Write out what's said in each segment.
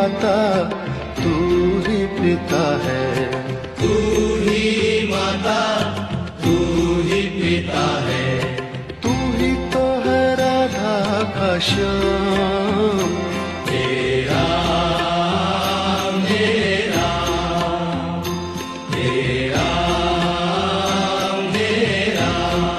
माता तू ही पिता है, तू ही माता तू ही पिता है, तू ही तो है राधा का श्याम। तेरा मेरा तेरा मेरा।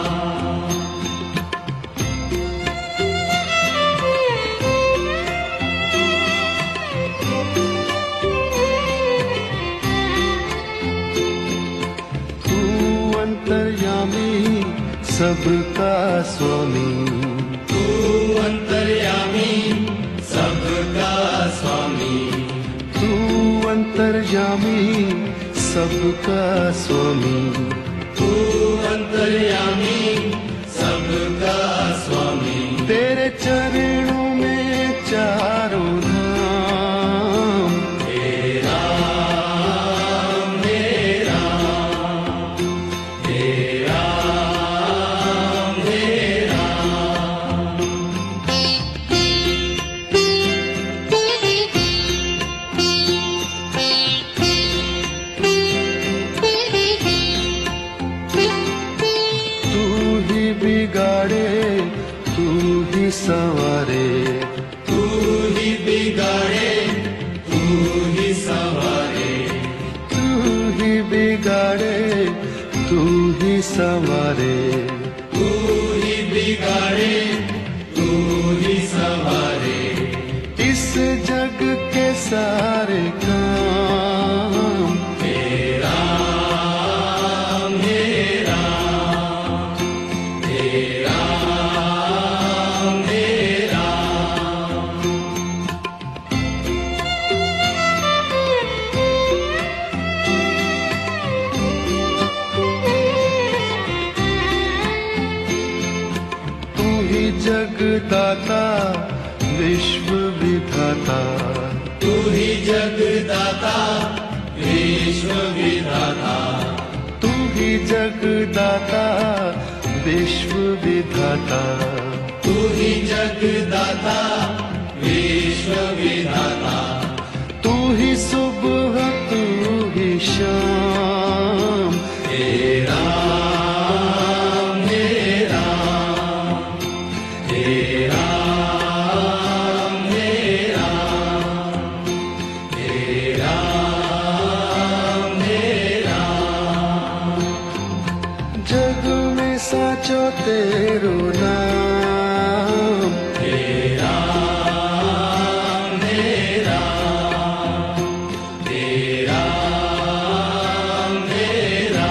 तू अंतर्यामी सबका स्वामी, तू अंतर्यामी सबका स्वामी, तू अंतर्यामी सबका स्वामी, तू अंतर्यामी सबका स्वामी। तेरे चरणों में चारों धाम। तेरा मेरा तेरा मेरा। तू ही बिगाड़े तू ही संवारे, तू ही बिगाड़े तू ही संवारे, तू ही बिगाड़े तू ही संवारे। तू ही बिगाड़े तू ही संवारे। इस जग के सारे काम तेरा मेरा तेरा मेरा। तू ही जगदाता विश्व विधाता, तू ही जगदाता विश्व विधाता, तू ही जगदाता विश्व विधाता। तू ही जगदाता विश्व विधाता। तू ही सुबह तू ही शाम। तेरा मेरा तेरा मेरा तेरा मेरा। जग में साचो तेरो नाम। तेरा मेरा तेरा मेरा।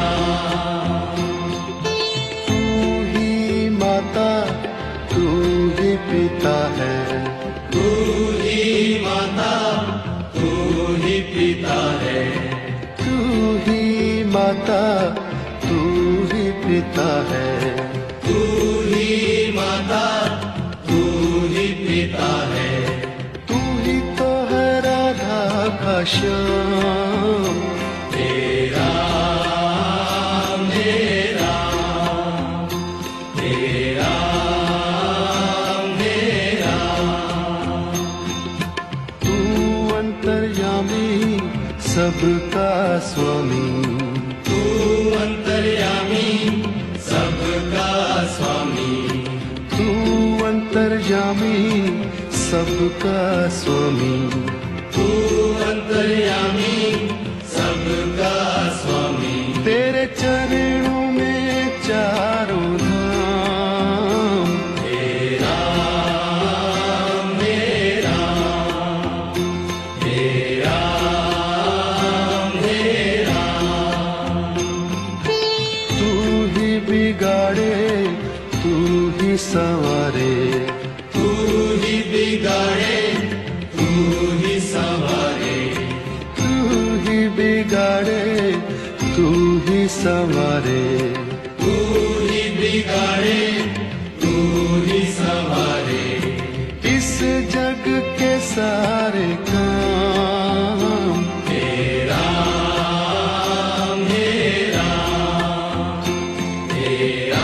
तू ही माता तू ही पिता है, तू ही माता तू ही पिता है, तू ही माता तू ही पिता है। तू ही माता तू ही पिता है। तू ही तो है राधा का श्याम। तेरा मेरा तेरा मेरा। तू अंतर्यामी सबका स्वामी, तू अंतर्यामी सबका स्वामी, तू अंतर्यामी सबका स्वामी। तू अंतर्यामी सबका स्वामी। तेरे चरणों में चारों धाम। तेरा मेरा तेरा मेरा। तू ही बिगाड़े तू ही संवारे, तू ही बिगाड़े तू ही संवारे, तू ही बिगाड़े तू ही संवारे। तू ही बिगाड़े तू ही संवारे। इस जग के सारे काम तेरा मेरा तेरा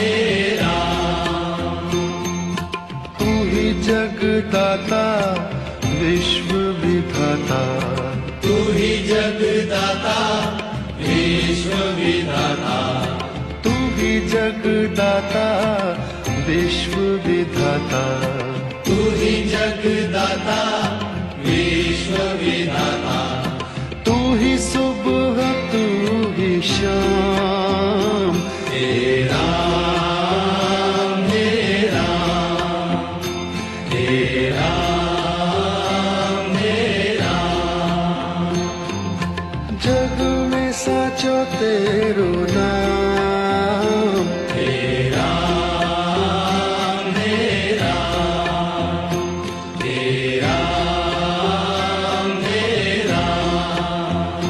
मेरा। तू ही जगदाता विश्व विधाता, तू ही जगदाता विश्व विधाता, तू ही जगदाता विश्व विधाता, तू ही जगदाता विश्व विधाता, तू ही सुबह तू ही शाम, हे राम हे राम हे राम हे राम। जग में साचो तेरो नाम, हे राम हे राम हे राम हे राम।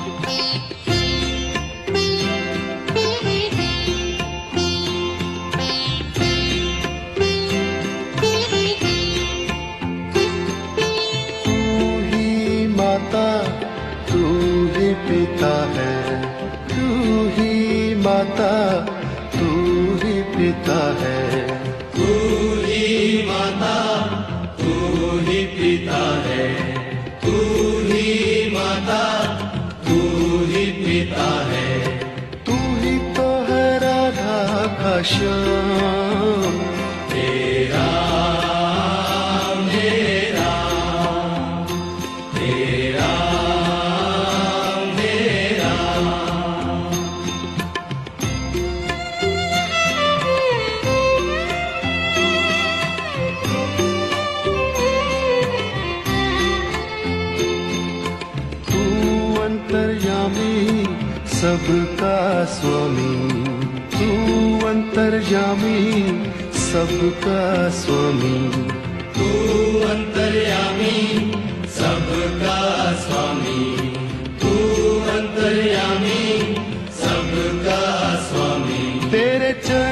तू ही माता तू ही पिता है, तू ही माता तू ही पिता है, तू ही माता तू ही पिता है, तू ही माता तू ही पिता है, तू ही तो है राधा का श्याम, हे राम हे राम हे राम हे राम। तू अंतर्यामी सबका स्वामी, तू अंतर्यामी सबका स्वामी, तू अंतर्यामी सबका स्वामी, तू अंतर्यामी सबका स्वामी। तेरे चरण